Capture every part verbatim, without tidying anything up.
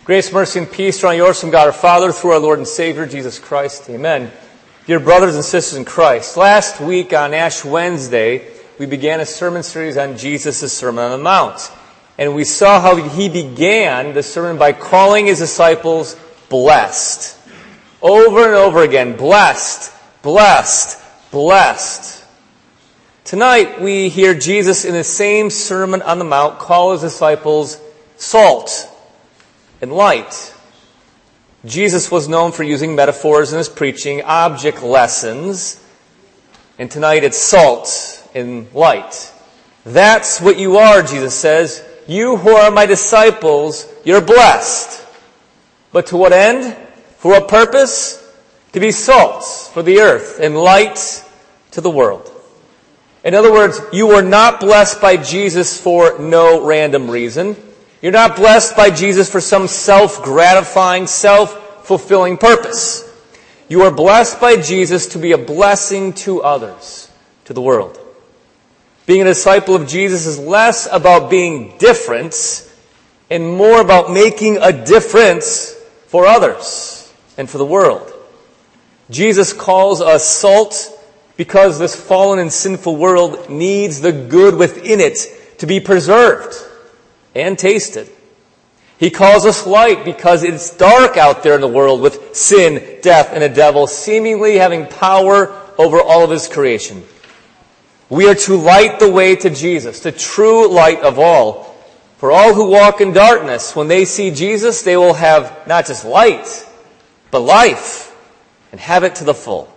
Grace, mercy, and peace are on yours from God our Father through our Lord and Savior, Jesus Christ. Amen. Dear brothers and sisters in Christ, last week on Ash Wednesday, we began a sermon series on Jesus' Sermon on the Mount. And we saw how he began the sermon by calling his disciples blessed. Over and over again, blessed, blessed, blessed. Tonight we hear Jesus in the same Sermon on the Mount call his disciples salt and light. Jesus was known for using metaphors in his preaching, object lessons, and tonight it's salt and light. That's what you are, Jesus says. You who are my disciples, you're blessed. But to what end? For what purpose? To be salt for the earth and light to the world. In other words, you are not blessed by Jesus for no random reason. You're not blessed by Jesus for some self-gratifying, self-fulfilling purpose. You are blessed by Jesus to be a blessing to others, to the world. Being a disciple of Jesus is less about being different and more about making a difference for others and for the world. Jesus calls us salt because this fallen and sinful world needs the good within it to be preserved and tasted. He calls us light because it's dark out there in the world with sin, death, and a devil seemingly having power over all of his creation. We are to light the way to Jesus, the true light of all. For all who walk in darkness, when they see Jesus, they will have not just light, but life, and have it to the full.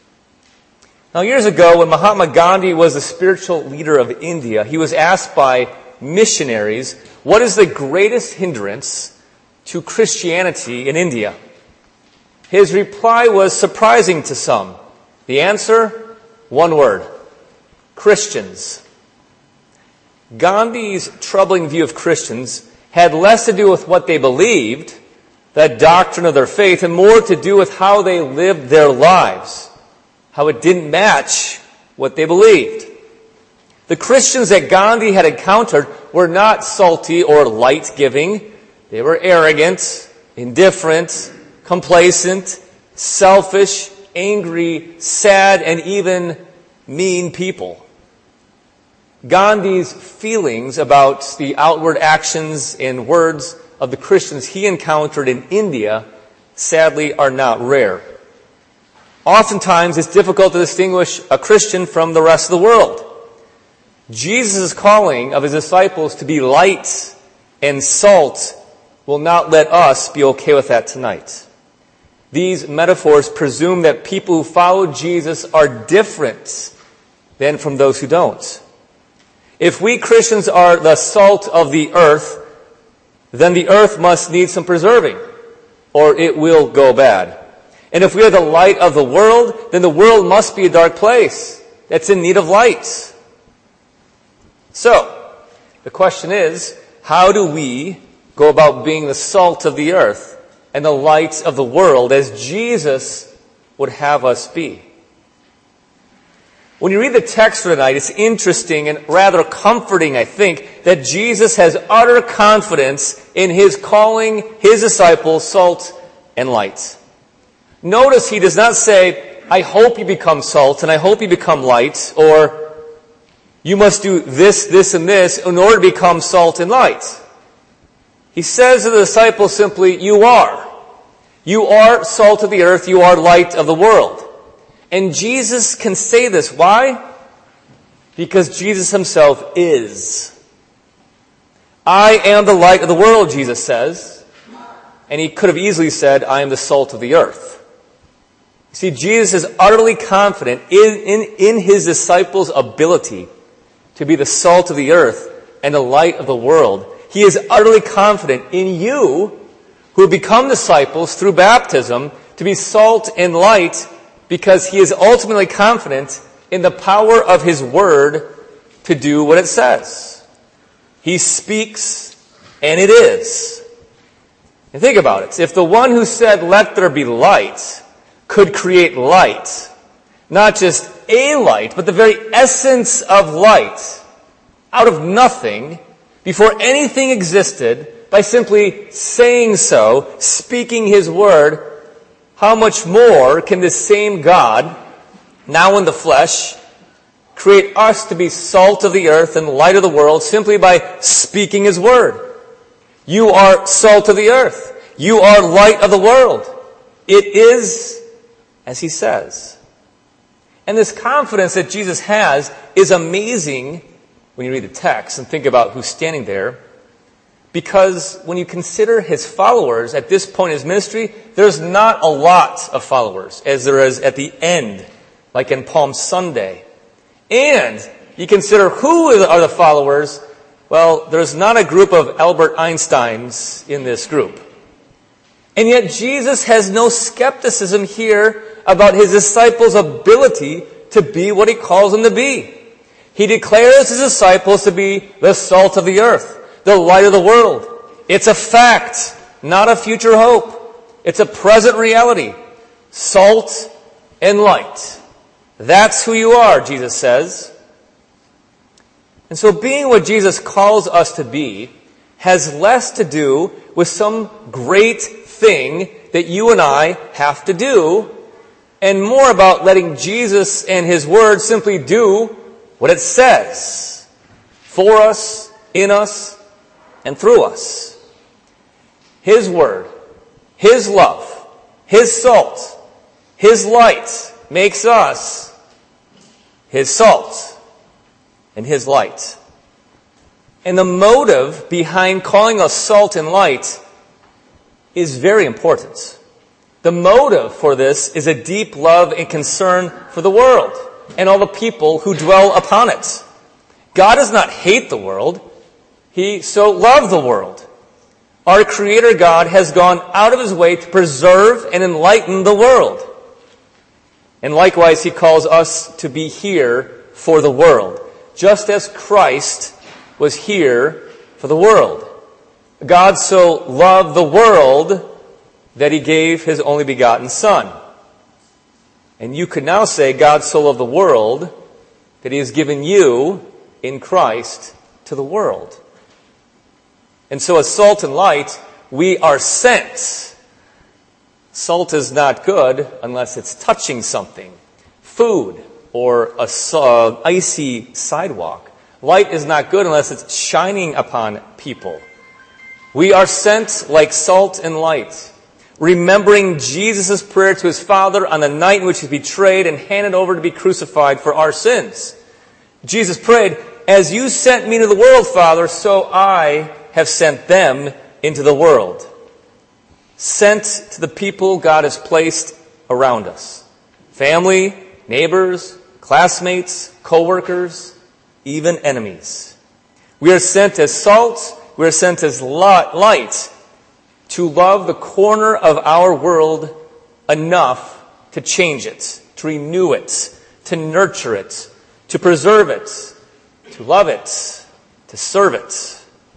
Now, years ago, when Mahatma Gandhi was the spiritual leader of India, he was asked by missionaries, what is the greatest hindrance to Christianity in India? His reply was surprising to some. The answer? One word. Christians. Gandhi's troubling view of Christians had less to do with what they believed, that doctrine of their faith, and more to do with how they lived their lives, how it didn't match what they believed. The Christians that Gandhi had encountered were not salty or light-giving. They were arrogant, indifferent, complacent, selfish, angry, sad, and even mean people. Gandhi's feelings about the outward actions and words of the Christians he encountered in India, sadly, are not rare. Oftentimes, it's difficult to distinguish a Christian from the rest of the world. Jesus' calling of his disciples to be light and salt will not let us be okay with that tonight. These metaphors presume that people who follow Jesus are different than from those who don't. If we Christians are the salt of the earth, then the earth must need some preserving, or it will go bad. And if we are the light of the world, then the world must be a dark place that's in need of light. So, the question is, how do we go about being the salt of the earth and the light of the world as Jesus would have us be? When you read the text for tonight, it's interesting and rather comforting, I think, that Jesus has utter confidence in his calling his disciples salt and light. Notice he does not say, I hope you become salt and I hope you become light, or you must do this, this, and this in order to become salt and light. He says to the disciples simply, you are. You are salt of the earth, you are light of the world. And Jesus can say this. Why? Because Jesus himself is. I am the light of the world, Jesus says. And he could have easily said, I am the salt of the earth. You see, Jesus is utterly confident in, in, in his disciples' ability to be the salt of the earth and the light of the world. He is utterly confident in you who have become disciples through baptism to be salt and light, because he is ultimately confident in the power of his word to do what it says. He speaks, and it is. And think about it. If the one who said, let there be light, could create light, not just a light, but the very essence of light, out of nothing, before anything existed, by simply saying so, speaking his word, how much more can this same God, now in the flesh, create us to be salt of the earth and light of the world simply by speaking his word? You are salt of the earth. You are light of the world. It is as he says. And this confidence that Jesus has is amazing when you read the text and think about who's standing there. Because when you consider his followers at this point in his ministry, there's not a lot of followers as there is at the end, like in Palm Sunday. And you consider who are the followers, well, there's not a group of Albert Einsteins in this group. And yet Jesus has no skepticism here about his disciples' ability to be what he calls them to be. He declares his disciples to be the salt of the earth, the light of the world. It's a fact, not a future hope. It's a present reality. Salt and light. That's who you are, Jesus says. And so being what Jesus calls us to be has less to do with some great thing that you and I have to do, and more about letting Jesus and his word simply do what it says for us, in us, and through us. His word, his love, his salt, his light makes us his salt and his light. And the motive behind calling us salt and light is very important. The motive for this is a deep love and concern for the world and all the people who dwell upon it. God does not hate the world. He so loved the world. Our Creator God has gone out of his way to preserve and enlighten the world. And likewise, he calls us to be here for the world, just as Christ was here for the world. God so loved the world that he gave his only begotten Son. And you could now say God so loved the world that he has given you in Christ to the world. And so as salt and light, we are sent. Salt is not good unless it's touching something. Food or a uh, icy sidewalk. Light is not good unless it's shining upon people. We are sent like salt and light, remembering Jesus' prayer to his Father on the night in which he was betrayed and handed over to be crucified for our sins. Jesus prayed, "As you sent me into the world, Father, so I have sent them into the world." Sent to the people God has placed around us. Family, neighbors, classmates, co-workers, even enemies. We are sent as salt, we are sent as light to love the corner of our world enough to change it, to renew it, to nurture it, to preserve it, to love it, to serve it.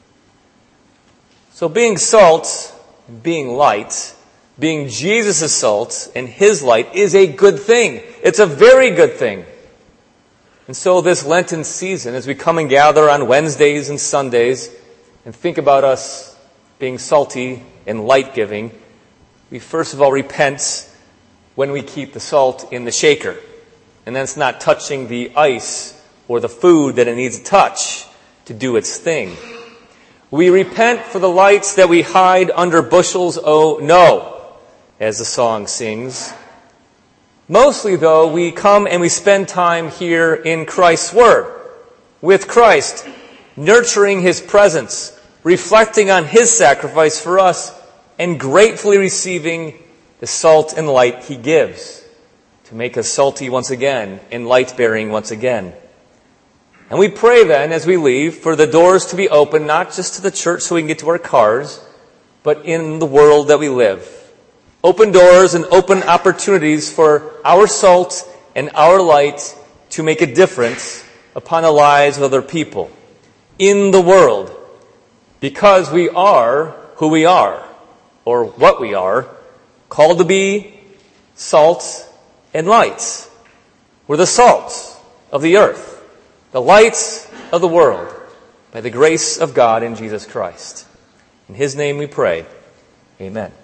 So being salt, being light, being Jesus' salt and his light is a good thing. It's a very good thing. And so this Lenten season, as we come and gather on Wednesdays and Sundays and think about us being salty and light-giving, we first of all repent when we keep the salt in the shaker. And then it's not touching the ice or the food that it needs to touch to do its thing. We repent for the lights that we hide under bushels, oh no, as the song sings. Mostly, though, we come and we spend time here in Christ's Word, with Christ, nurturing his presence, reflecting on his sacrifice for us, and gratefully receiving the salt and light he gives to make us salty once again and light-bearing once again. And we pray then, as we leave, for the doors to be open, not just to the church so we can get to our cars, but in the world that we live. Open doors and open opportunities for our salt and our light to make a difference upon the lives of other people in the world, because we are who we are, or what we are, called to be salt and light. We're the salt of the earth, the light of the world, by the grace of God in Jesus Christ. In his name we pray. Amen.